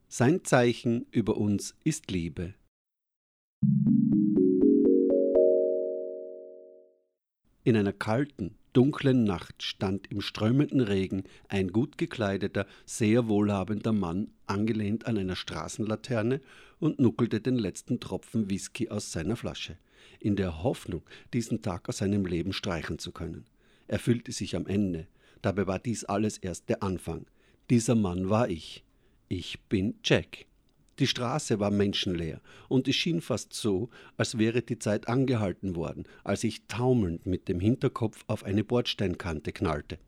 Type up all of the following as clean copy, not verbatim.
Sein Zeichen über uns ist Liebe. In einer kalten, dunklen Nacht stand im strömenden Regen ein gut gekleideter, sehr wohlhabender Mann angelehnt an einer Straßenlaterne und nuckelte den letzten Tropfen Whisky aus seiner Flasche, in der Hoffnung, diesen Tag aus seinem Leben streichen zu können. Er fühlte sich am Ende. Dabei war dies alles erst der Anfang. Dieser Mann war ich. Ich bin Jack. Die Straße war menschenleer, und es schien fast so, als wäre die Zeit angehalten worden, als ich taumelnd mit dem Hinterkopf auf eine Bordsteinkante knallte.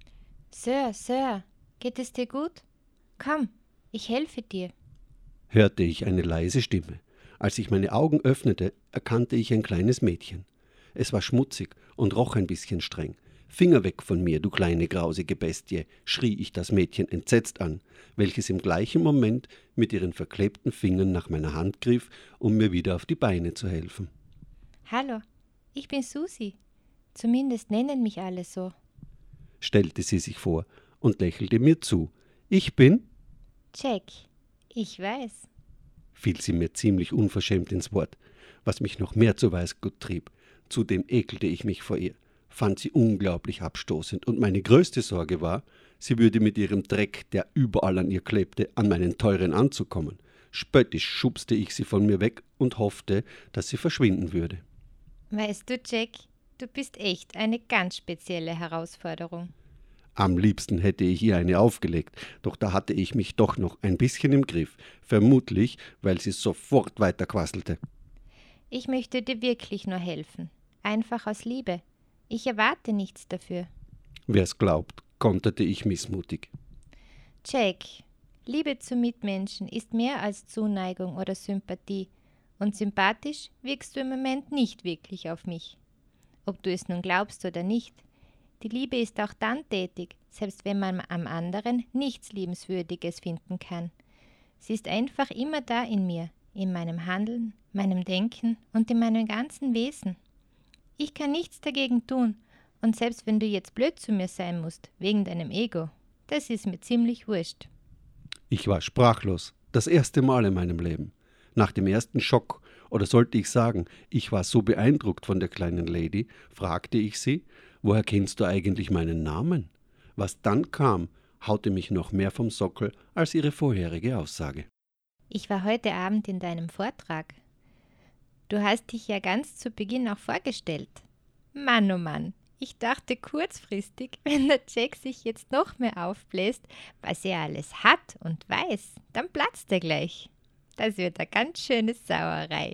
Sir, geht es dir gut? Komm, ich helfe dir, Hörte ich eine leise Stimme. Als ich meine Augen öffnete, erkannte ich ein kleines Mädchen. Es war schmutzig und roch ein bisschen streng. »Finger weg von mir, du kleine grausige Bestie«, schrie ich das Mädchen entsetzt an, welches im gleichen Moment mit ihren verklebten Fingern nach meiner Hand griff, um mir wieder auf die Beine zu helfen. Hallo, ich bin Susi. Zumindest nennen mich alle so. Stellte sie sich vor und lächelte mir zu. »Ich bin«, Jack, ich weiß. fiel sie mir ziemlich unverschämt ins Wort, was mich noch mehr zu Weißglut trieb. Zudem ekelte ich mich vor ihr, fand sie unglaublich abstoßend, und meine größte Sorge war, sie würde mit ihrem Dreck, der überall an ihr klebte, an meinen teuren Anzug kommen. Spöttisch schubste ich sie von mir weg und hoffte, dass sie verschwinden würde. Weißt du, Jack, du bist echt eine ganz spezielle Herausforderung. Am liebsten hätte ich ihr eine aufgelegt, doch da hatte ich mich doch noch ein bisschen im Griff, vermutlich, weil sie sofort weiterquasselte. Ich möchte dir wirklich nur helfen. Einfach aus Liebe. Ich erwarte nichts dafür. Wer's glaubt, konterte ich missmutig. Jack, Liebe zu Mitmenschen ist mehr als Zuneigung oder Sympathie, und sympathisch wirkst du im Moment nicht wirklich auf mich. Ob du es nun glaubst oder nicht, die Liebe ist auch dann tätig, selbst wenn man am anderen nichts Liebenswürdiges finden kann. Sie ist einfach immer da in mir, in meinem Handeln, meinem Denken und in meinem ganzen Wesen. Ich kann nichts dagegen tun, und selbst wenn du jetzt blöd zu mir sein musst, wegen deinem Ego, das ist mir ziemlich wurscht. Ich war sprachlos, das erste Mal in meinem Leben. Nach dem ersten Schock, oder sollte ich sagen, ich war so beeindruckt von der kleinen Lady, fragte ich sie, woher kennst du eigentlich meinen Namen? Was dann kam, haute mich noch mehr vom Sockel als ihre vorherige Aussage. Ich war heute Abend in deinem Vortrag. Du hast dich ja ganz zu Beginn auch vorgestellt. Mann, oh Mann, ich dachte kurzfristig, wenn der Jack sich jetzt noch mehr aufbläst, was er alles hat und weiß, dann platzt er gleich. Das wird eine ganz schöne Sauerei.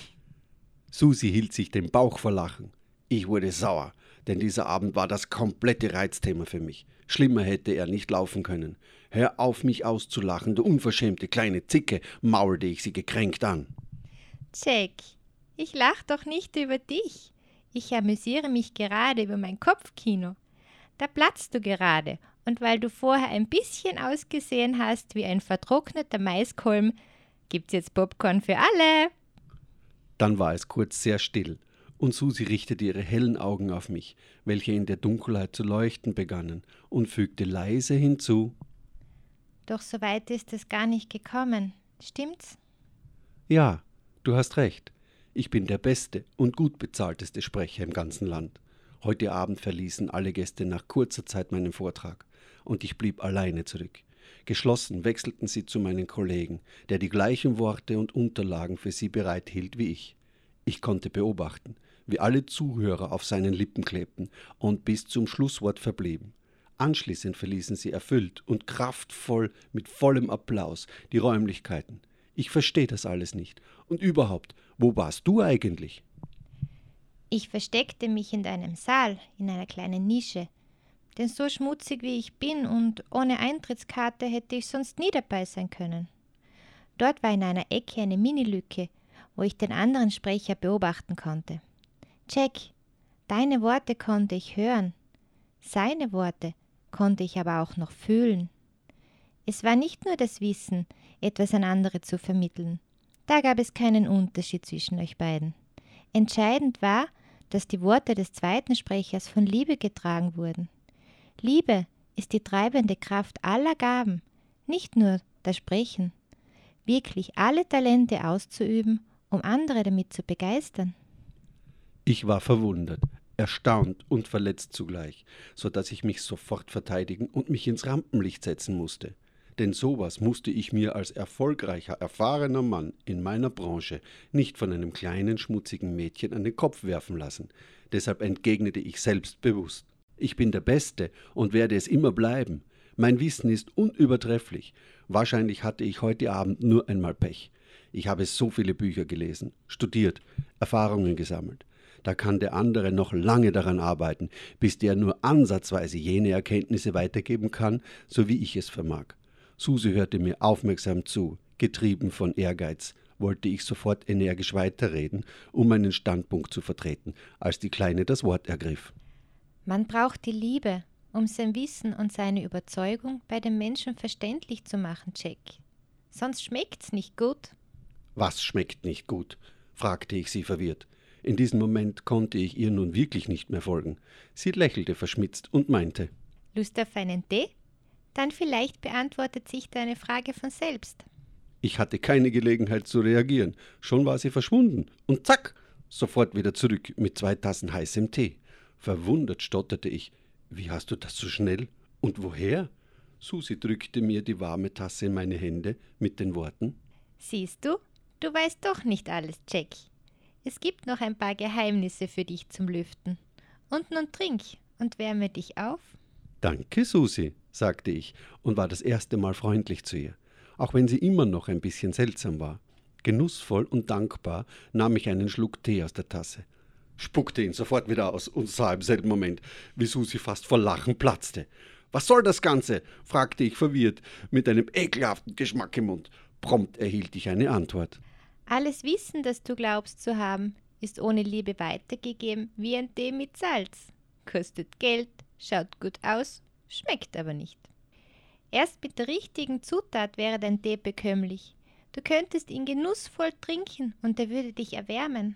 Susi hielt sich den Bauch vor Lachen. Ich wurde sauer, denn dieser Abend war das komplette Reizthema für mich. Schlimmer hätte er nicht laufen können. Hör auf, mich auszulachen, du unverschämte kleine Zicke, maulte ich sie gekränkt an. Jack, ich lach doch nicht über dich. Ich amüsiere mich gerade über mein Kopfkino. Da platzt du gerade, und weil du vorher ein bisschen ausgesehen hast wie ein vertrockneter Maiskolben, gibt's jetzt Popcorn für alle. Dann war es kurz sehr still, und Susi richtete ihre hellen Augen auf mich, welche in der Dunkelheit zu leuchten begannen, und fügte leise hinzu: Doch so weit ist es gar nicht gekommen, stimmt's? Ja, du hast recht. Ich bin der beste und gut bezahlteste Sprecher im ganzen Land. Heute Abend verließen alle Gäste nach kurzer Zeit meinen Vortrag, und ich blieb alleine zurück. Geschlossen wechselten sie zu meinen Kollegen, der die gleichen Worte und Unterlagen für sie bereithielt wie ich. Ich konnte beobachten, wie alle Zuhörer auf seinen Lippen klebten und bis zum Schlusswort verblieben. Anschließend verließen sie erfüllt und kraftvoll mit vollem Applaus die Räumlichkeiten. Ich verstehe das alles nicht. Und überhaupt, wo warst du eigentlich? Ich versteckte mich in deinem Saal, in einer kleinen Nische. Denn so schmutzig wie ich bin und ohne Eintrittskarte hätte ich sonst nie dabei sein können. Dort war in einer Ecke eine Minilücke, wo ich den anderen Sprecher beobachten konnte. Jack, deine Worte konnte ich hören. Seine Worte konnte ich aber auch noch fühlen. Es war nicht nur das Wissen, etwas an andere zu vermitteln. Da gab es keinen Unterschied zwischen euch beiden. Entscheidend war, dass die Worte des zweiten Sprechers von Liebe getragen wurden. Liebe ist die treibende Kraft aller Gaben, nicht nur das Sprechen, wirklich alle Talente auszuüben, um andere damit zu begeistern? Ich war verwundert, erstaunt und verletzt zugleich, so dass ich mich sofort verteidigen und mich ins Rampenlicht setzen musste. Denn sowas musste ich mir als erfolgreicher, erfahrener Mann in meiner Branche nicht von einem kleinen, schmutzigen Mädchen an den Kopf werfen lassen. Deshalb entgegnete ich selbstbewusst: Ich bin der Beste und werde es immer bleiben. Mein Wissen ist unübertrefflich. Wahrscheinlich hatte ich heute Abend nur einmal Pech. Ich habe so viele Bücher gelesen, studiert, Erfahrungen gesammelt. Da kann der andere noch lange daran arbeiten, bis der nur ansatzweise jene Erkenntnisse weitergeben kann, so wie ich es vermag. Susi hörte mir aufmerksam zu. Getrieben von Ehrgeiz wollte ich sofort energisch weiterreden, um meinen Standpunkt zu vertreten, als die Kleine das Wort ergriff. Man braucht die Liebe, um sein Wissen und seine Überzeugung bei den Menschen verständlich zu machen, Jack. Sonst schmeckt's nicht gut. Was schmeckt nicht gut? Fragte ich sie verwirrt. In diesem Moment konnte ich ihr nun wirklich nicht mehr folgen. Sie lächelte verschmitzt und meinte: Lust auf einen Tee? Dann vielleicht beantwortet sich deine Frage von selbst. Ich hatte keine Gelegenheit zu reagieren. Schon war sie verschwunden. Und zack, sofort wieder zurück mit 2 Tassen heißem Tee. Verwundert stotterte ich: Wie hast du das so schnell? Und woher? Susi drückte mir die warme Tasse in meine Hände mit den Worten: Siehst du, du weißt doch nicht alles, Jack. Es gibt noch ein paar Geheimnisse für dich zum Lüften. Und nun trink und wärme dich auf. Danke, Susi, sagte ich und war das erste Mal freundlich zu ihr, auch wenn sie immer noch ein bisschen seltsam war. Genussvoll und dankbar nahm ich einen Schluck Tee aus der Tasse, spuckte ihn sofort wieder aus und sah im selben Moment, wie Susi fast vor Lachen platzte. »Was soll das Ganze?« fragte ich verwirrt, mit einem ekelhaften Geschmack im Mund. Prompt erhielt ich eine Antwort. Alles Wissen, das du glaubst zu haben, ist ohne Liebe weitergegeben wie ein Tee mit Salz. Kostet Geld, schaut gut aus, schmeckt aber nicht. Erst mit der richtigen Zutat wäre dein Tee bekömmlich. Du könntest ihn genussvoll trinken und er würde dich erwärmen.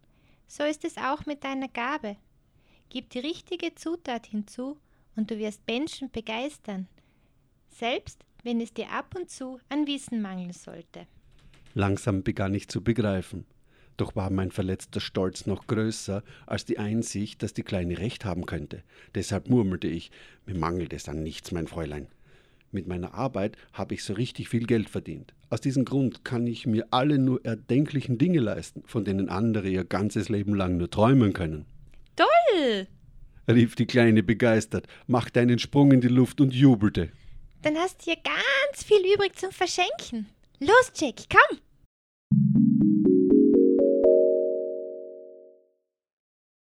So ist es auch mit deiner Gabe. Gib die richtige Zutat hinzu und du wirst Menschen begeistern, selbst wenn es dir ab und zu an Wissen mangeln sollte. Langsam begann ich zu begreifen. Doch war mein verletzter Stolz noch größer als die Einsicht, dass die Kleine recht haben könnte. Deshalb murmelte ich: Mir mangelt es an nichts, mein Fräulein. Mit meiner Arbeit habe ich so richtig viel Geld verdient. Aus diesem Grund kann ich mir alle nur erdenklichen Dinge leisten, von denen andere ihr ganzes Leben lang nur träumen können. Toll! Rief die Kleine begeistert, machte einen Sprung in die Luft und jubelte. Dann hast du hier ganz viel übrig zum Verschenken. Los, Jack, komm!